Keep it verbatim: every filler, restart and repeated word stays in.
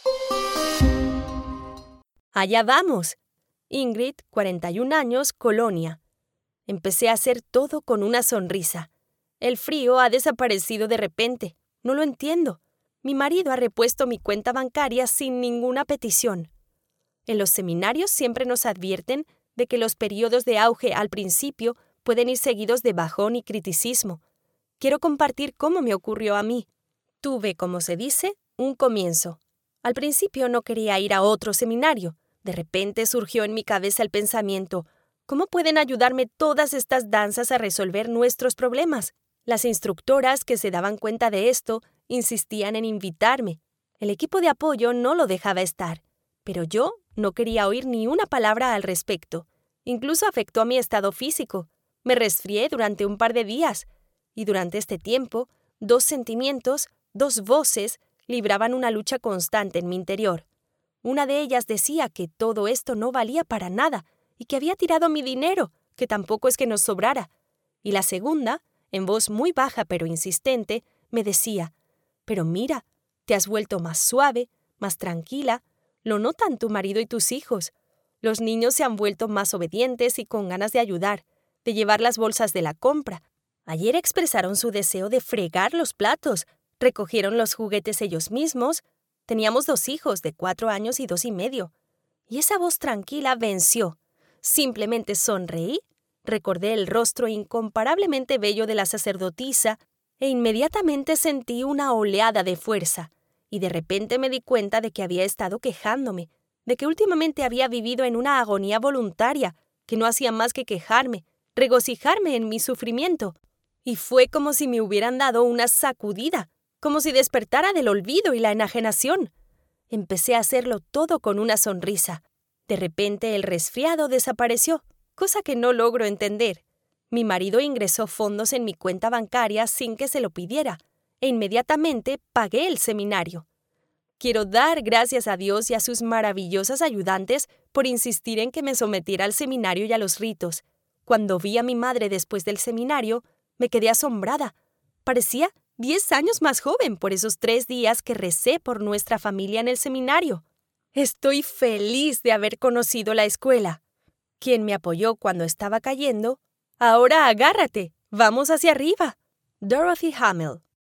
Allá vamos. Ingrid, cuarenta y un años, Colonia. Empecé a hacer todo con una sonrisa. El frío ha desaparecido de repente. No lo entiendo. Mi marido ha repuesto mi cuenta bancaria sin ninguna petición. En los seminarios siempre nos advierten de que los periodos de auge al principio pueden ir seguidos de bajón y criticismo. Quiero compartir cómo me ocurrió a mí. Tuve, como se dice, un comienzo. Al principio no quería ir a otro seminario. De repente surgió en mi cabeza el pensamiento: ¿cómo pueden ayudarme todas estas danzas a resolver nuestros problemas? Las instructoras que se daban cuenta de esto insistían en invitarme. El equipo de apoyo no lo dejaba estar, pero yo no quería oír ni una palabra al respecto. Incluso afectó a mi estado físico. Me resfrié durante un par de días, y durante este tiempo, dos sentimientos, dos voces, libraban una lucha constante en mi interior. Una de ellas decía que todo esto no valía para nada y que había tirado mi dinero, que tampoco es que nos sobrara. Y la segunda, en voz muy baja pero insistente, me decía: «Pero mira, te has vuelto más suave, más tranquila. Lo notan tu marido y tus hijos. Los niños se han vuelto más obedientes y con ganas de ayudar, de llevar las bolsas de la compra. Ayer expresaron su deseo de fregar los platos, recogieron los juguetes ellos mismos. Teníamos dos hijos de cuatro años y dos y medio. Y esa voz tranquila venció. Simplemente sonreí, recordé el rostro incomparablemente bello de la sacerdotisa e inmediatamente sentí una oleada de fuerza. Y de repente me di cuenta de que había estado quejándome, de que últimamente había vivido en una agonía voluntaria, que no hacía más que quejarme, regocijarme en mi sufrimiento. Y fue como si me hubieran dado una sacudida, como si despertara del olvido y la enajenación. Empecé a hacerlo todo con una sonrisa. De repente el resfriado desapareció, cosa que no logro entender. Mi marido ingresó fondos en mi cuenta bancaria sin que se lo pidiera, e inmediatamente pagué el seminario. Quiero dar gracias a Dios y a sus maravillosas ayudantes por insistir en que me sometiera al seminario y a los ritos. Cuando vi a mi madre después del seminario, me quedé asombrada. Parecía diez años más joven por esos tres días que recé por nuestra familia en el seminario. Estoy feliz de haber conocido la escuela. Quien me apoyó cuando estaba cayendo, ahora agárrate, vamos hacia arriba. Dorothy Hamill.